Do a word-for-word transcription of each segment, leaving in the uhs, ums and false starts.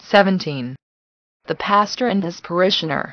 seventeen. The pastor and his parishioner.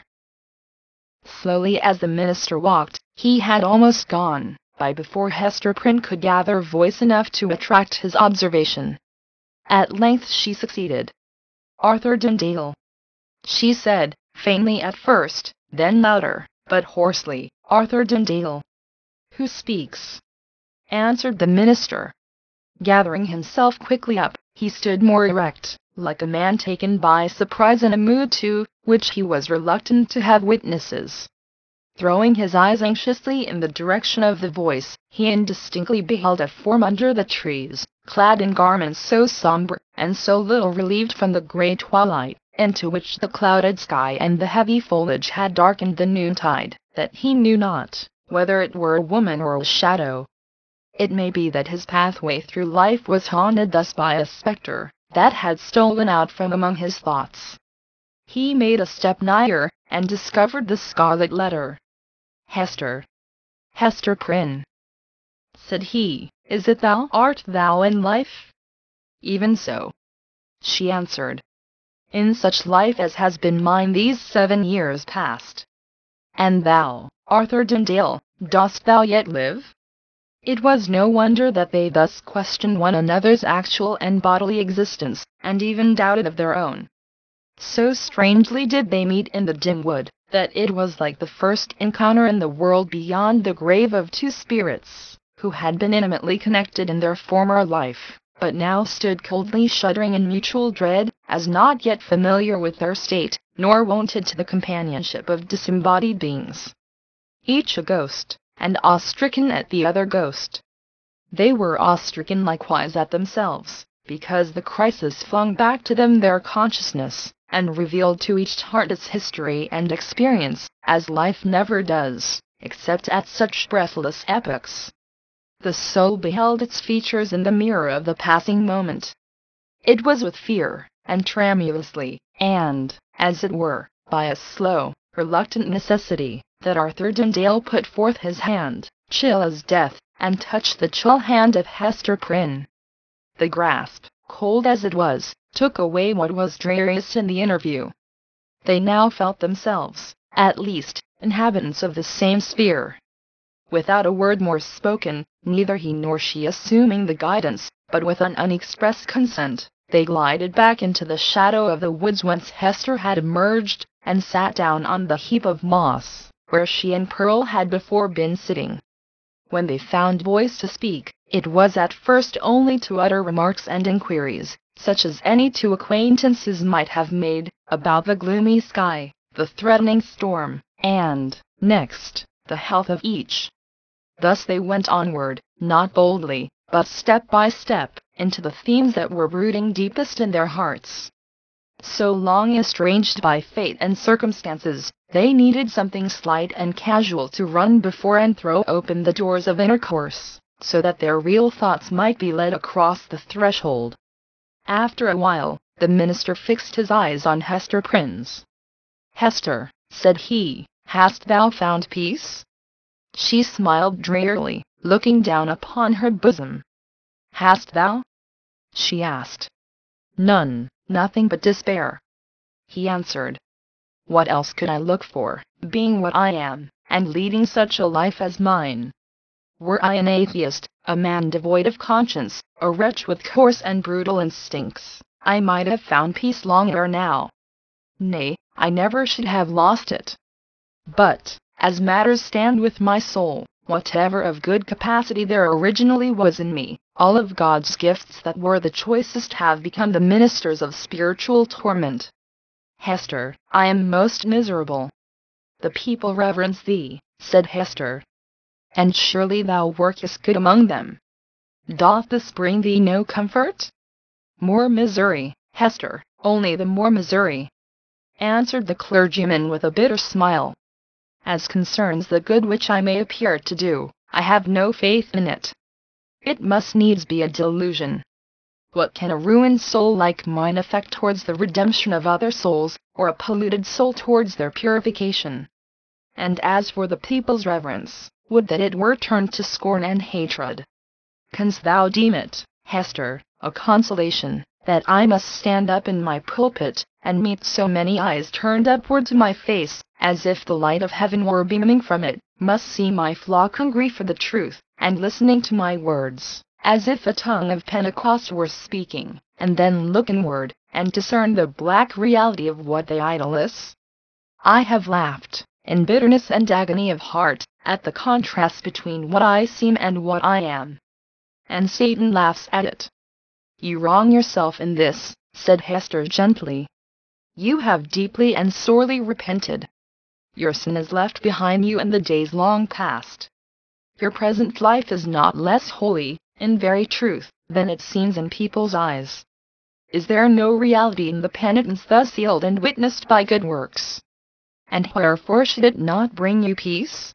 Slowly as the minister walked, he had almost gone by before Hester Prynne could gather voice enough to attract his observation. At length she succeeded. "Arthur Dundale," she said, faintly at first, then louder, but hoarsely. "Arthur Dundale." "Who speaks?" answered the minister. Gathering himself quickly up, he stood more erect, like a man taken by surprise in a mood to which he was reluctant to have witnesses. Throwing his eyes anxiously in the direction of the voice, he indistinctly beheld a form under the trees, clad in garments so somber and so little relieved from the gray twilight, into which the clouded sky and the heavy foliage had darkened the noontide, that he knew not whether it were a woman or a shadow. It may be that his pathway through life was haunted thus by a spectre that had stolen out from among his thoughts. He made a step nigher, and discovered the scarlet letter. "Hester, Hester Prynne," said he, "is it thou? Art thou in life?" "Even so," she answered. "In such life as has been mine these seven years past." "And thou, Arthur Dundale, dost thou yet live?" It was no wonder that they thus questioned one another's actual and bodily existence, and even doubted of their own. So strangely did they meet in the dim wood, that it was like the first encounter in the world beyond the grave of two spirits, who had been intimately connected in their former life, but now stood coldly shuddering in mutual dread, as not yet familiar with their state, nor wonted to the companionship of disembodied beings. Each a ghost, and awe-stricken at the other ghost. They were awe-stricken likewise at themselves, because the crisis flung back to them their consciousness, and revealed to each heart its history and experience, as life never does, except at such breathless epochs. The soul beheld its features in the mirror of the passing moment. It was with fear, and tremulously, and, as it were, by a slow, reluctant necessity, that Arthur Dundale put forth his hand, chill as death, and touched the chill hand of Hester Prynne. The grasp, cold as it was, took away what was dreariest in the interview. They now felt themselves, at least, inhabitants of the same sphere. Without a word more spoken, neither he nor she assuming the guidance, but with an unexpressed consent, they glided back into the shadow of the woods whence Hester had emerged, and sat down on the heap of moss, where she and Pearl had before been sitting. When they found voice to speak, it was at first only to utter remarks and inquiries, such as any two acquaintances might have made, about the gloomy sky, the threatening storm, and, next, the health of each. Thus they went onward, not boldly, but step by step, into the themes that were brooding deepest in their hearts. So long estranged by fate and circumstances, they needed something slight and casual to run before and throw open the doors of intercourse, so that their real thoughts might be led across the threshold. After a while, the minister fixed his eyes on Hester Prynne's. "Hester," said he, "hast thou found peace?" She smiled drearily, looking down upon her bosom. "Hast thou?" she asked. "None, nothing but despair," he answered. "What else could I look for, being what I am, and leading such a life as mine? Were I an atheist, a man devoid of conscience, a wretch with coarse and brutal instincts, I might have found peace long ere now. Nay, I never should have lost it. But, as matters stand with my soul, whatever of good capacity there originally was in me, all of God's gifts that were the choicest have become the ministers of spiritual torment. Hester, I am most miserable." "The people reverence thee," said Hester. "And surely thou workest good among them. Doth this bring thee no comfort?" "More misery, Hester, only the more misery," answered the clergyman with a bitter smile. "As concerns the good which I may appear to do, I have no faith in it. It must needs be a delusion. What can a ruined soul like mine effect towards the redemption of other souls, or a polluted soul towards their purification? And as for the people's reverence, would that it were turned to scorn and hatred. Canst thou deem it, Hester, a consolation, that I must stand up in my pulpit, and meet so many eyes turned upward to my face, as if the light of heaven were beaming from it, must see my flock hungry for the truth, and listening to my words, as if a tongue of Pentecost were speaking, and then look inward, and discern the black reality of what they idolize? I have laughed, in bitterness and agony of heart, at the contrast between what I seem and what I am. And Satan laughs at it. You wrong yourself in this, said Hester gently. You have deeply and sorely repented. Your sin is left behind you in the days long past. Your present life is not less holy, in very truth, than it seems in people's eyes. Is there no reality in the penitence thus sealed and witnessed by good works? And wherefore should it not bring you peace?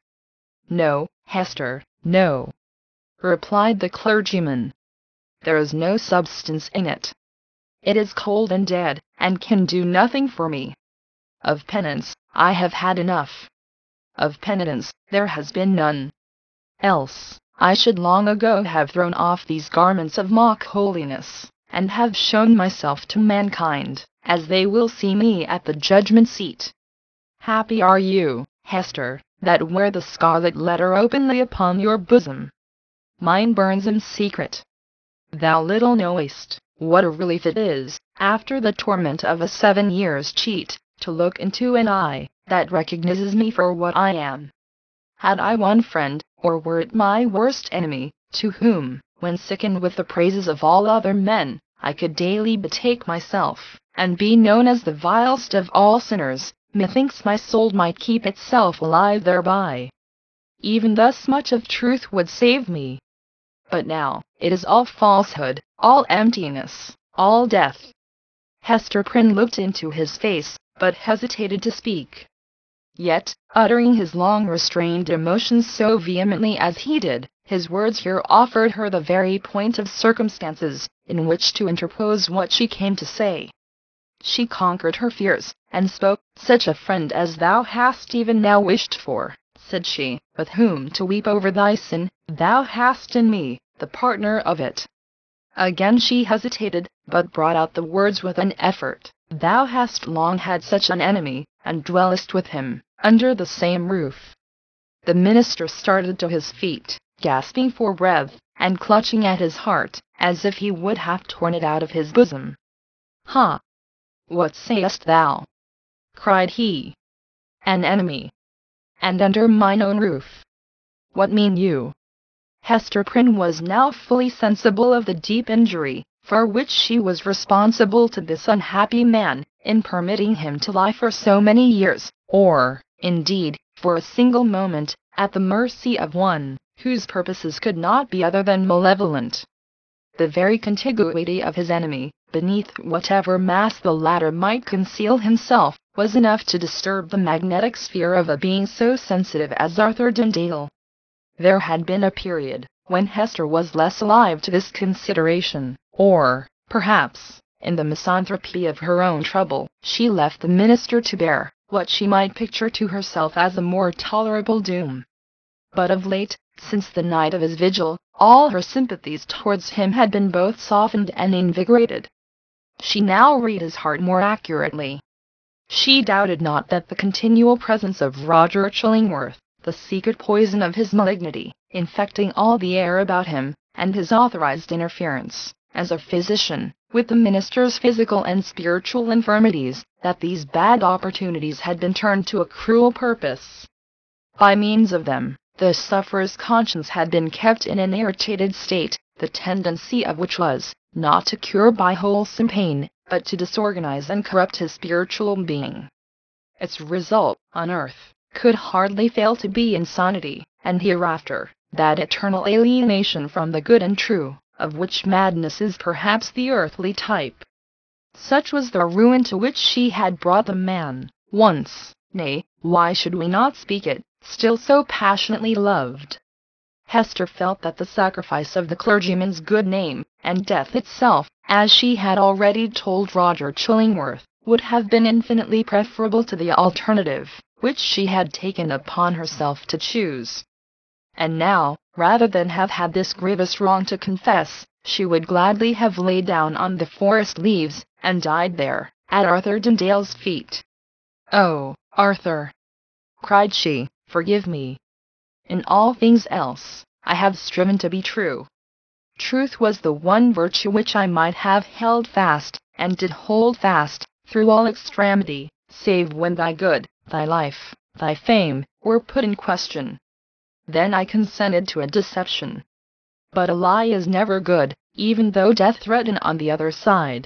No, Hester, no, replied the clergyman. There is no substance in it. It is cold and dead, and can do nothing for me. Of penance, I have had enough. Of penitence, there has been none. Else, I should long ago have thrown off these garments of mock holiness, and have shown myself to mankind, as they will see me at the judgment seat. Happy are you, Hester, that wear the scarlet letter openly upon your bosom. Mine burns in secret. Thou little knowest what a relief it is, after the torment of a seven years' cheat, to look into an eye that recognizes me for what I am. Had I one friend, or were it my worst enemy, to whom, when sickened with the praises of all other men, I could daily betake myself, and be known as the vilest of all sinners, methinks my soul might keep itself alive thereby. Even thus much of truth would save me. But now, it is all falsehood, all emptiness, all death. Hester Prynne looked into his face, but hesitated to speak. Yet, uttering his long-restrained emotions so vehemently as he did, his words here offered her the very point of circumstances in which to interpose what she came to say. She conquered her fears, and spoke. Such a friend as thou hast even now wished for, said she, with whom to weep over thy sin, thou hast in me, the partner of it. Again she hesitated, but brought out the words with an effort. Thou hast long had such an enemy, and dwellest with him, under the same roof. The minister started to his feet, gasping for breath, and clutching at his heart, as if he would have torn it out of his bosom. Ha! What sayest thou? Cried he. An enemy. And under mine own roof. What mean you? Hester Prynne was now fully sensible of the deep injury for which she was responsible to this unhappy man, in permitting him to lie for so many years, or, indeed, for a single moment, at the mercy of one whose purposes could not be other than malevolent. The very contiguity of his enemy, beneath whatever mask the latter might conceal himself, was enough to disturb the magnetic sphere of a being so sensitive as Arthur Dundale. There had been a period when Hester was less alive to this consideration, or, perhaps, in the misanthropy of her own trouble, she left the minister to bear what she might picture to herself as a more tolerable doom. But of late, since the night of his vigil, all her sympathies towards him had been both softened and invigorated. She now read his heart more accurately. She doubted not that the continual presence of Roger Chillingworth, the secret poison of his malignity, infecting all the air about him, and his authorized interference, as a physician, with the minister's physical and spiritual infirmities, that these bad opportunities had been turned to a cruel purpose. By means of them, the sufferer's conscience had been kept in an irritated state, the tendency of which was, not to cure by wholesome pain, but to disorganize and corrupt his spiritual being. Its result, on earth, could hardly fail to be insanity, and hereafter, that eternal alienation from the good and true, of which madness is perhaps the earthly type. Such was the ruin to which she had brought the man, once, nay, why should we not speak it, still so passionately loved. Hester felt that the sacrifice of the clergyman's good name, and death itself, as she had already told Roger Chillingworth, would have been infinitely preferable to the alternative which she had taken upon herself to choose. And now, rather than have had this grievous wrong to confess, she would gladly have laid down on the forest leaves, and died there, at Arthur Dundale's feet. "Oh, Arthur," cried she, "forgive me. In all things else, I have striven to be true. Truth was the one virtue which I might have held fast, and did hold fast, through all extremity, save when thy good, thy life, thy fame, were put in question. Then I consented to a deception. But a lie is never good, even though death threaten on the other side.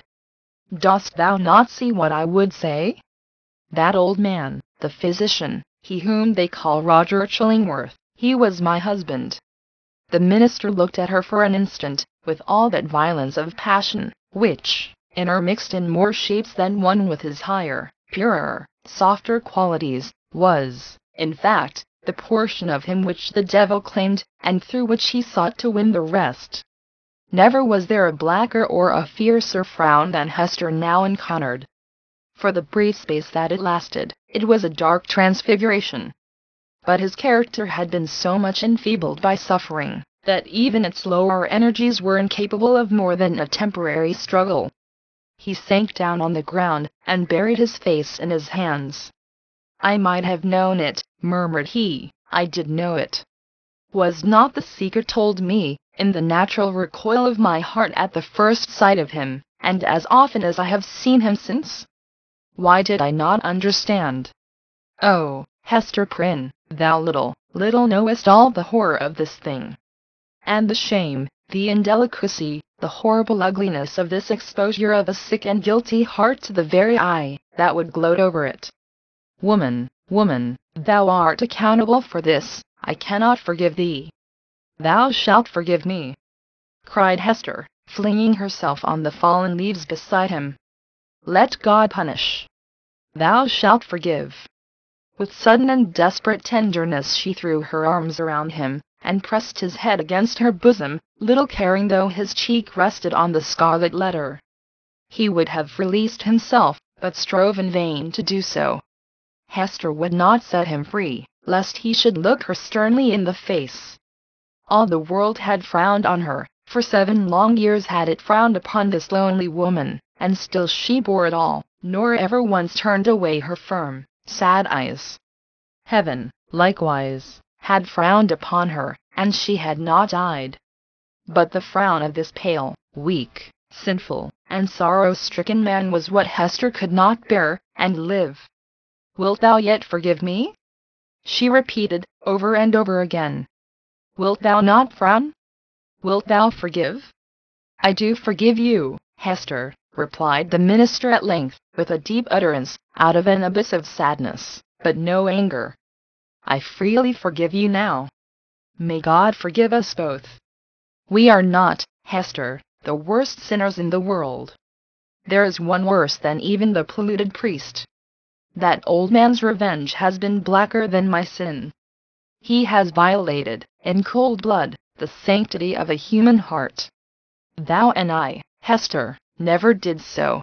Dost thou not see what I would say? That old man, the physician, he whom they call Roger Chillingworth, he was my husband." The minister looked at her for an instant, with all that violence of passion, which, intermixed in more shapes than one with his higher, purer, softer qualities, was, in fact, the portion of him which the devil claimed, and through which he sought to win the rest. Never was there a blacker or a fiercer frown than Hester now encountered. For the brief space that it lasted, it was a dark transfiguration. But his character had been so much enfeebled by suffering, that even its lower energies were incapable of more than a temporary struggle. He sank down on the ground, and buried his face in his hands. "I might have known it," murmured he, "I did know it. Was not the secret told me, in the natural recoil of my heart at the first sight of him, and as often as I have seen him since? Why did I not understand? Oh, Hester Prynne, thou little, little knowest all the horror of this thing, and the shame, the indelicacy, the horrible ugliness of this exposure of a sick and guilty heart to the very eye that would gloat over it. Woman, woman, thou art accountable for this. I cannot forgive thee." "Thou shalt forgive me," cried Hester, flinging herself on the fallen leaves beside him. "Let God punish. Thou shalt forgive." With sudden and desperate tenderness she threw her arms around him, and pressed his head against her bosom, little caring though his cheek rested on the scarlet letter. He would have released himself, but strove in vain to do so. Hester would not set him free, lest he should look her sternly in the face. All the world had frowned on her, for seven long years had it frowned upon this lonely woman, and still she bore it all, nor ever once turned away her firm, sad eyes. Heaven, likewise, had frowned upon her, and she had not died. But the frown of this pale, weak, sinful, and sorrow-stricken man was what Hester could not bear, and live. "Wilt thou yet forgive me?" she repeated, over and over again. "Wilt thou not frown? Wilt thou forgive?" "I do forgive you, Hester," replied the minister at length, with a deep utterance, out of an abyss of sadness, but no anger. "I freely forgive you now. May God forgive us both. We are not, Hester, the worst sinners in the world. There is one worse than even the polluted priest. That old man's revenge has been blacker than my sin. He has violated, in cold blood, the sanctity of a human heart. Thou and I, Hester, never did so.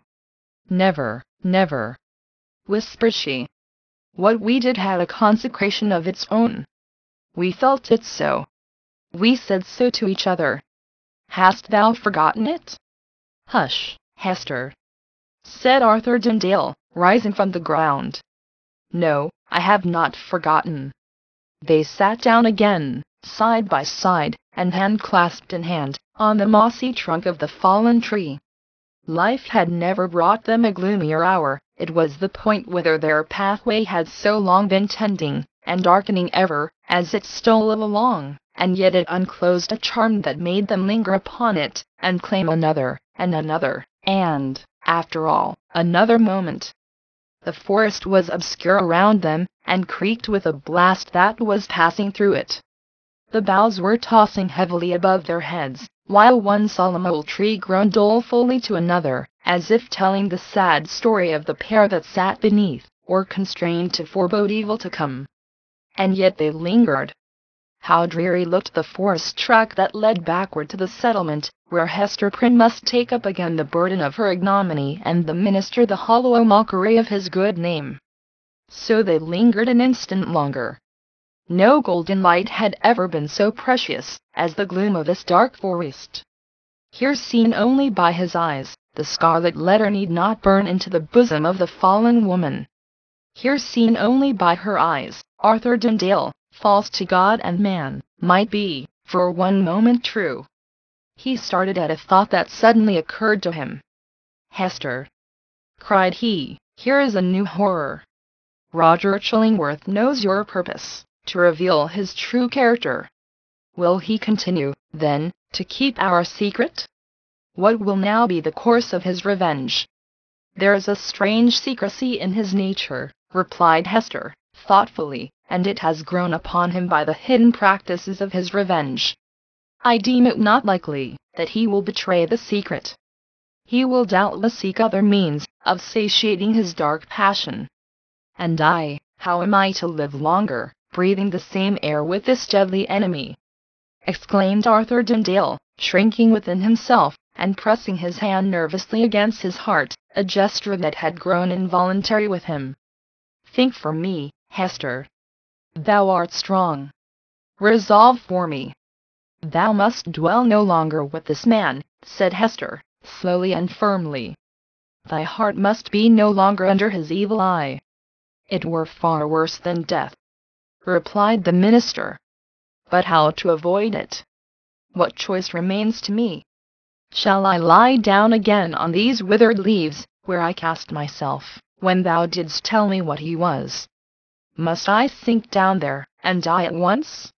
Never, never," whispered she. "What we did had a consecration of its own. We felt it so. We said so to each other. Hast thou forgotten it?" "Hush, Hester," said Arthur Dundale, rising from the ground. "No, I have not forgotten." They sat down again, side by side, and hand clasped in hand, on the mossy trunk of the fallen tree. Life had never brought them a gloomier hour. It was the point whither their pathway had so long been tending, and darkening ever, as it stole along, and yet it unclosed a charm that made them linger upon it, and claim another, and another, and, after all, another moment. The forest was obscure around them, and creaked with a blast that was passing through it. The boughs were tossing heavily above their heads, while one solemn old tree groaned dolefully to another, as if telling the sad story of the pair that sat beneath, or constrained to forebode evil to come. And yet they lingered. How dreary looked the forest track that led backward to the settlement, where Hester Prynne must take up again the burden of her ignominy, and the minister the hollow mockery of his good name. So they lingered an instant longer. No golden light had ever been so precious as the gloom of this dark forest. Here seen only by his eyes, the scarlet letter need not burn into the bosom of the fallen woman. Here seen only by her eyes, Arthur Dundale, false to God and man, might be, for one moment, true. He started at a thought that suddenly occurred to him. "Hester!" cried he, "here is a new horror. Roger Chillingworth knows your purpose, to reveal his true character. Will he continue, then, to keep our secret? What will now be the course of his revenge?" "There is a strange secrecy in his nature," replied Hester, thoughtfully, "and it has grown upon him by the hidden practices of his revenge. I deem it not likely that he will betray the secret. He will doubtless seek other means of satiating his dark passion. And I, how am I to live longer, breathing the same air with this deadly enemy?" exclaimed Arthur Dundale, shrinking within himself, and pressing his hand nervously against his heart, a gesture that had grown involuntary with him. "Think for me, Hester. Thou art strong. Resolve for me." "Thou must dwell no longer with this man," said Hester, slowly and firmly. "Thy heart must be no longer under his evil eye." "It were far worse than death," replied the minister. "But how to avoid it? What choice remains to me? Shall I lie down again on these withered leaves, where I cast myself, when thou didst tell me what he was? Must I sink down there, and die at once?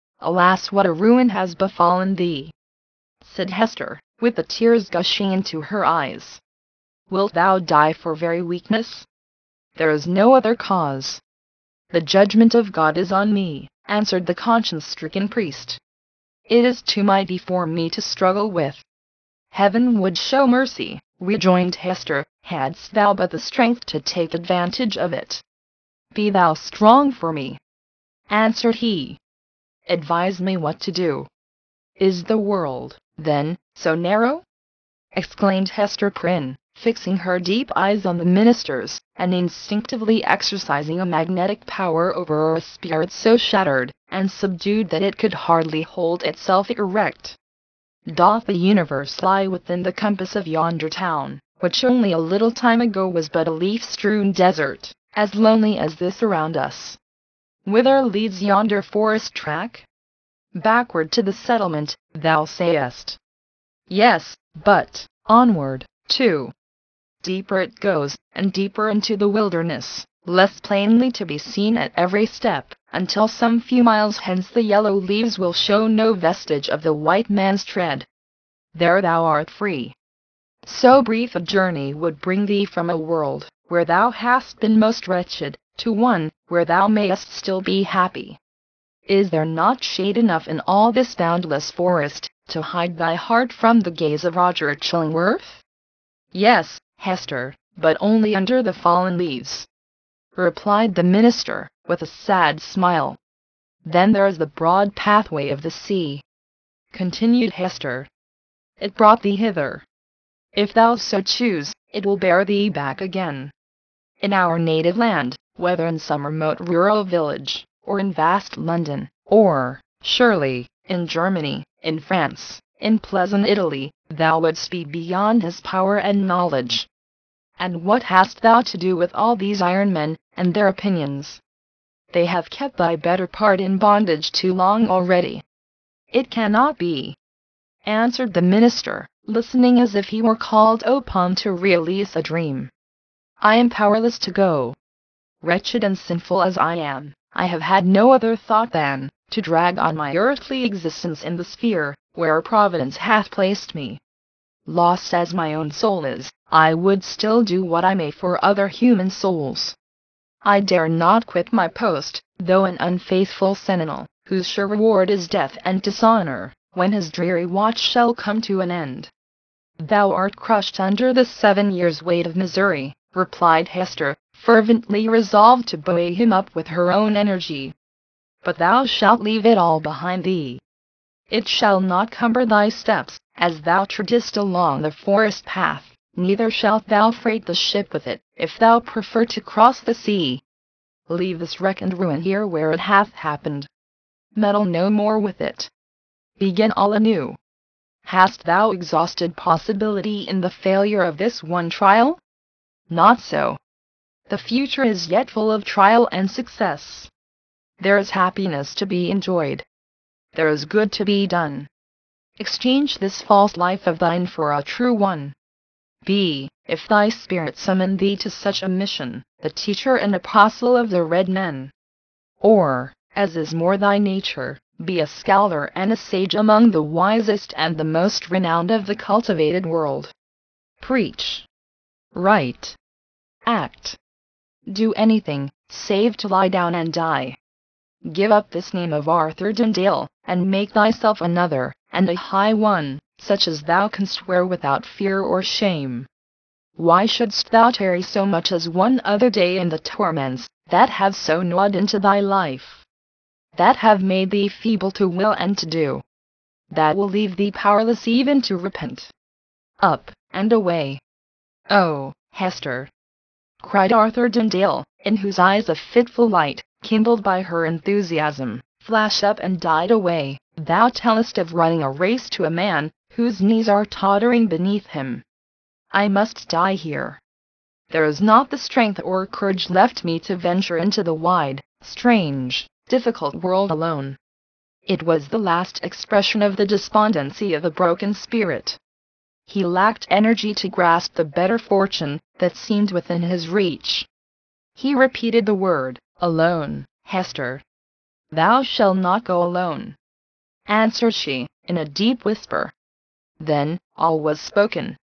Alas, what a ruin has befallen thee!" said Hester, with the tears gushing into her eyes. "Wilt thou die for very weakness? There is no other cause." "The judgment of God is on me," answered the conscience-stricken priest. "It is too mighty for me to struggle with." "Heaven would show mercy," rejoined Hester, "hadst thou but the strength to take advantage of it." "Be thou strong for me," answered he. "Advise me what to do." "Is the world, then, so narrow?" exclaimed Hester Prynne, fixing her deep eyes on the minister's, and instinctively exercising a magnetic power over a spirit so shattered and subdued that it could hardly hold itself erect. "Doth the universe lie within the compass of yonder town, which only a little time ago was but a leaf-strewn desert, as lonely as this around us? Whither leads yonder forest track? Backward to the settlement, thou sayest. Yes, but onward, too. Deeper it goes, and deeper into the wilderness, less plainly to be seen at every step, until some few miles hence the yellow leaves will show no vestige of the white man's tread. There thou art free. So brief a journey would bring thee from a world where thou hast been most wretched, to one where thou mayest still be happy. Is there not shade enough in all this boundless forest to hide thy heart from the gaze of Roger Chillingworth?" "Yes, Hester, but only under the fallen leaves," replied the minister, with a sad smile. "Then there is the broad pathway of the sea," continued Hester. "It brought thee hither. If thou so choose, it will bear thee back again. In our native land, whether in some remote rural village, or in vast London, or, surely, in Germany, in France, in pleasant Italy, thou wouldst be beyond his power and knowledge. And what hast thou to do with all these iron men, and their opinions? They have kept thy better part in bondage too long already." "It cannot be," answered the minister, listening as if he were called upon to release a dream. "I am powerless to go. Wretched and sinful as I am, I have had no other thought than to drag on my earthly existence in the sphere where Providence hath placed me. Lost as my own soul is, I would still do what I may for other human souls. I dare not quit my post, though an unfaithful sentinel, whose sure reward is death and dishonor, when his dreary watch shall come to an end." "Thou art crushed under the seven years' weight of misery," replied Hester, fervently resolved to buoy him up with her own energy. "But thou shalt leave it all behind thee. It shall not cumber thy steps, as thou treadest along the forest path, neither shalt thou freight the ship with it, if thou prefer to cross the sea. Leave this wreck and ruin here where it hath happened. Meddle no more with it. Begin all anew. Hast thou exhausted possibility in the failure of this one trial? Not so. The future is yet full of trial and success. There is happiness to be enjoyed. There is good to be done. Exchange this false life of thine for a true one. Be, if thy spirit summon thee to such a mission, the teacher and apostle of the red men. Or, as is more thy nature, be a scholar and a sage among the wisest and the most renowned of the cultivated world. Preach. Write. Act. Do anything, save to lie down and die. Give up this name of Arthur Dundale, and make thyself another, and a high one, such as thou canst wear without fear or shame. Why shouldst thou tarry so much as one other day in the torments that have so gnawed into thy life? That have made thee feeble to will and to do? That will leave thee powerless even to repent? Up, and away. Oh, Hester! Cried Arthur Dundale, in whose eyes a fitful light, kindled by her enthusiasm, flashed up and died away. Thou tellest of running a race to a man whose knees are tottering beneath him. I must die here. There is not the strength or courage left me to venture into the wide, strange, difficult world alone. It was the last expression of the despondency of a broken spirit. He lacked energy to grasp the better fortune that seemed within his reach. He repeated the word, "Alone, Hester." "Thou shalt not go alone," answered she, in a deep whisper. Then all was spoken.